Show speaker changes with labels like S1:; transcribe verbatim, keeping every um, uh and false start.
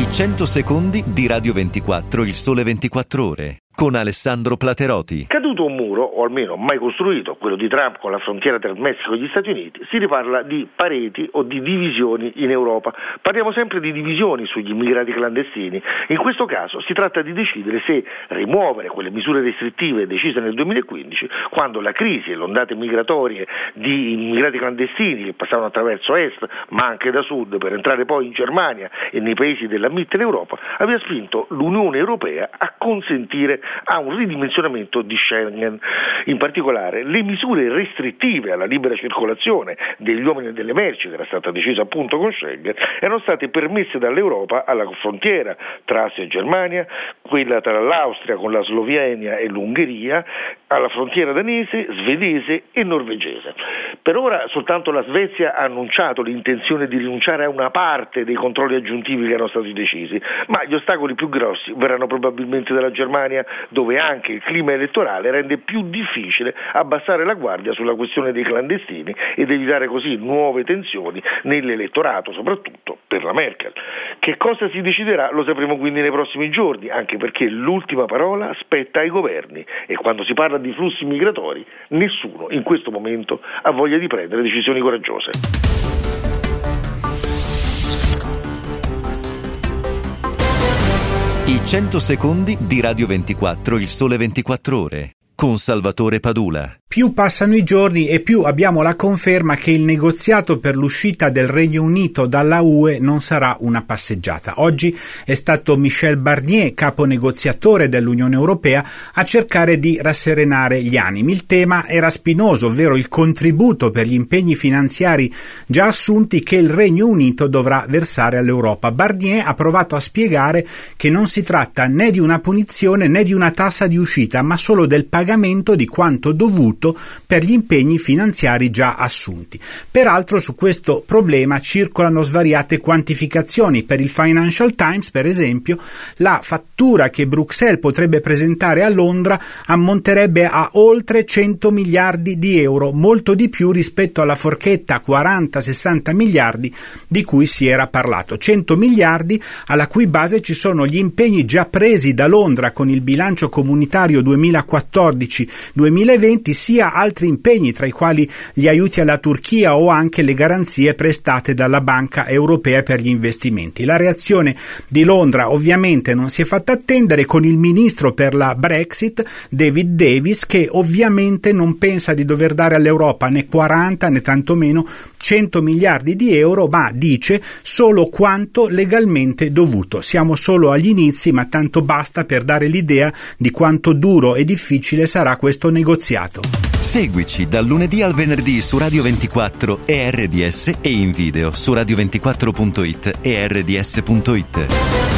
S1: cento secondi di Radio ventiquattro, il sole ventiquattro ore, con Alessandro Plateroti.
S2: Caduto un muro, o almeno mai costruito, quello di Trump con la frontiera tra il Messico e gli Stati Uniti, si riparla di pareti o di divisioni in Europa. Parliamo sempre di divisioni sugli immigrati clandestini. In questo caso si tratta di decidere se rimuovere quelle misure restrittive decise nel duemilaquindici, quando la crisi e le ondate migratorie di immigrati clandestini che passavano attraverso est, ma anche da sud, per entrare poi in Germania e nei paesi della Mitteleuropa, aveva spinto l'Unione Europea a consentire a un ridimensionamento di Schengen. In particolare le misure restrittive alla libera circolazione degli uomini e delle merci, che era stata decisa appunto con Schengen, erano state permesse dall'Europa alla frontiera tra Asia e Germania, quella tra l'Austria con la Slovenia e l'Ungheria, alla frontiera danese, svedese e norvegese. Per ora soltanto la Svezia ha annunciato l'intenzione di rinunciare a una parte dei controlli aggiuntivi che erano stati decisi, ma gli ostacoli più grossi verranno probabilmente dalla Germania, dove anche il clima elettorale rende più difficile abbassare la guardia sulla questione dei clandestini ed evitare così nuove tensioni nell'elettorato, soprattutto per la Merkel. Che cosa si deciderà lo sapremo quindi nei prossimi giorni, anche perché l'ultima parola spetta ai governi e quando si parla di flussi migratori nessuno in questo momento ha voglia di prendere decisioni coraggiose.
S1: I cento secondi di Radio ventiquattro, il sole ventiquattro ore, con Salvatore Padula.
S3: Più passano i giorni e più abbiamo la conferma che il negoziato per l'uscita del Regno Unito dalla U E non sarà una passeggiata. Oggi è stato Michel Barnier, capo negoziatore dell'Unione Europea, a cercare di rasserenare gli animi. Il tema era spinoso, ovvero il contributo per gli impegni finanziari già assunti che il Regno Unito dovrà versare all'Europa. Barnier ha provato a spiegare che non si tratta né di una punizione né di una tassa di uscita, ma solo del pagamento di quanto dovuto per gli impegni finanziari già assunti. Peraltro su questo problema circolano svariate quantificazioni. Per il Financial Times, per esempio, la fattura che Bruxelles potrebbe presentare a Londra ammonterebbe a oltre cento miliardi di euro, molto di più rispetto alla forchetta quaranta sessanta miliardi di cui si era parlato. cento miliardi alla cui base ci sono gli impegni già presi da Londra con il bilancio comunitario duemilaquattordici duemilaventi, sia altri impegni, tra i quali gli aiuti alla Turchia o anche le garanzie prestate dalla Banca Europea per gli investimenti. La reazione di Londra ovviamente non si è fatta attendere, con il ministro per la Brexit, David Davis, che ovviamente non pensa di dover dare all'Europa né quaranta né tantomeno cento miliardi di euro, ma dice solo quanto legalmente dovuto. Siamo solo agli inizi, ma tanto basta per dare l'idea di quanto duro e difficile sarà questo negoziato.
S1: Seguici dal lunedì al venerdì su Radio ventiquattro e R D S e in video su radio ventiquattro punto it e R D S punto it.